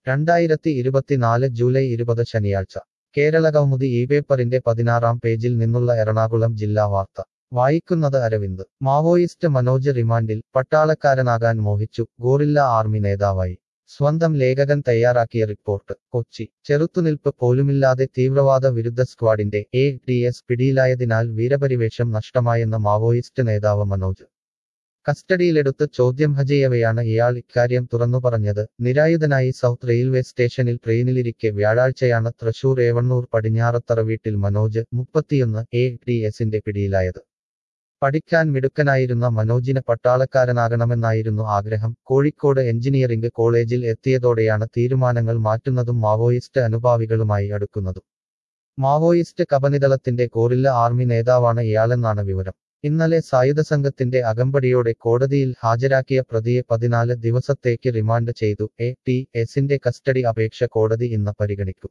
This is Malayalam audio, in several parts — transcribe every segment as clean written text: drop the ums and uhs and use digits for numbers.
2024 ജൂലൈ 20 ശനിയാഴ്ച കേരളകൗമുദി ഇപേപ്പറിന്റെ 16-ാം പേജിൽ നിന്നുള്ള എറണാകുളം ജില്ലാ വാർത്ത വായിക്കുന്നത് അരവിന്ദ്. മാവോയിസ്റ്റ് മനോജ് റിമാൻഡിൽ, പട്ടാളക്കാരനാകാൻ മോഹിച്ചു, ഗോറില്ല ആർമി നേതാവായി. സ്വന്തം ലേഖകൻ തയ്യാറാക്കിയ റിപ്പോർട്ട്. കൊച്ചി. ചെറുത്തുനിൽപ്പ് പോലുമില്ലാതെ തീവ്രവാദ വിരുദ്ധ സ്ക്വാഡിന്റെ ADS പിടിയിലായതിനാൽ വീരപരിവേഷം നഷ്ടമായെന്ന് മാവോയിസ്റ്റ് നേതാവ് മനോജ്. കസ്റ്റഡിയിലെടുത്ത് ചോദ്യം ചെയ്യവെയാണ് ഇയാൾ ഇക്കാര്യം തുറന്നുപറഞ്ഞത്. നിരായുധനായി സൗത്ത് റെയിൽവേ സ്റ്റേഷനിൽ ട്രെയിനിലിരിക്കെ വ്യാഴാഴ്ചയാണ് തൃശൂർ ഏവണ്ണൂർ പടിഞ്ഞാറത്തറ വീട്ടിൽ മനോജ്, 31, ADSന്റെ പിടിയിലായത്. പഠിക്കാൻ മിടുക്കനായിരുന്ന മനോജിന് പട്ടാളക്കാരനാകണമെന്നായിരുന്നു ആഗ്രഹം. കോഴിക്കോട് എഞ്ചിനീയറിംഗ് കോളേജിൽ എത്തിയതോടെയാണ് തീരുമാനങ്ങൾ മാറ്റുന്നതും മാവോയിസ്റ്റ് അനുഭാവികളുമായി അടുക്കുന്നതും. മാവോയിസ്റ്റ് കപനിദളത്തിന്റെ ഗോറില്ല ആർമി നേതാവാണ് ഇയാളെന്നാണ് വിവരം. ഇന്നലെ സായുധസംഘത്തിന്റെ അകമ്പടിയോടെ കോടതിയിൽ ഹാജരാക്കിയ പ്രതിയെ 14 ദിവസത്തേക്ക് റിമാൻഡ് ചെയ്തു. ADSന്റെ കസ്റ്റഡി അപേക്ഷ കോടതി ഇന്ന് പരിഗണിക്കും.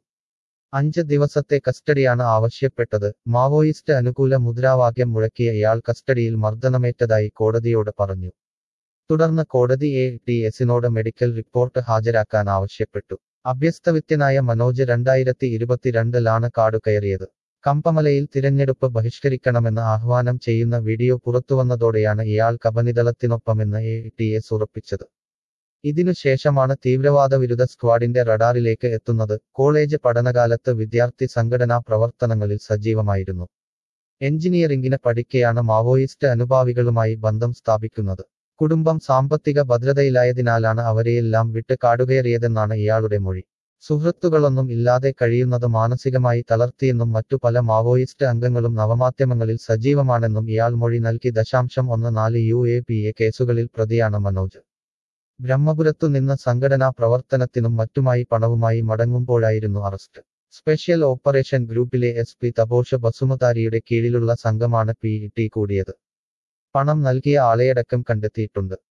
5 ദിവസത്തെ കസ്റ്റഡിയാണ് ആവശ്യപ്പെട്ടത്. മാവോയിസ്റ്റ് അനുകൂല മുദ്രാവാക്യം മുഴക്കിയ ഇയാൾ കസ്റ്റഡിയിൽ മർദ്ദനമേറ്റതായി കോടതിയോട് പറഞ്ഞു. തുടർന്ന് കോടതി ADSനോട് മെഡിക്കൽ റിപ്പോർട്ട് ഹാജരാക്കാൻ ആവശ്യപ്പെട്ടു. അഭ്യസ്തവിദ്യനായ മനോജ് 2022-ലാണ് കാടുകയറിയത്. കമ്പമലയിൽ തിരഞ്ഞെടുപ്പ് ബഹിഷ്കരിക്കണമെന്ന് ആഹ്വാനം ചെയ്യുന്ന വീഡിയോ പുറത്തുവന്നതോടെയാണ് ഇയാൾ കപനിദളത്തിനൊപ്പമെന്ന് ADS ഉറപ്പിച്ചത്. ഇതിനുശേഷമാണ് തീവ്രവാദ വിരുദ്ധ സ്ക്വാഡിന്റെ റഡാറിലേക്ക് എത്തുന്നത്. കോളേജ് പഠനകാലത്ത് വിദ്യാർത്ഥി സംഘടനാ പ്രവർത്തനങ്ങളിൽ സജീവമായിരുന്നു. എഞ്ചിനീയറിംഗിന് പഠിക്കെയാണ് മാവോയിസ്റ്റ് അനുഭാവികളുമായി ബന്ധം സ്ഥാപിക്കുന്നത്. കുടുംബം സാമ്പത്തിക ഭദ്രതയിലായതിനാലാണ് അവരെയെല്ലാം വിട്ട് കാടുകയറിയതെന്നാണ് ഇയാളുടെ മൊഴി. സുഹൃത്തുക്കളൊന്നും ഇല്ലാതെ കഴിയുന്നത് മാനസികമായി തളർത്തിയെന്നും മറ്റു പല മാവോയിസ്റ്റ് അംഗങ്ങളും നവമാധ്യമങ്ങളിൽ സജീവമാണെന്നും ഇയാൾ മൊഴി നൽകി. 14 UAPA കേസുകളിൽ പ്രതിയാണ് മനോജ്. ബ്രഹ്മപുരത്തു നിന്ന് സംഘടനാ പ്രവർത്തനത്തിനും മറ്റുമായി പണവുമായി മടങ്ങുമ്പോഴായിരുന്നു അറസ്റ്റ്. സ്പെഷ്യൽ ഓപ്പറേഷൻ ഗ്രൂപ്പിലെ SP തപോഷ് ബസുമതാരിയുടെ കീഴിലുള്ള സംഘമാണ് പിടികൂടിയത്. പണം നൽകിയ ആളെയടക്കം കണ്ടെത്തിയിട്ടുണ്ട്.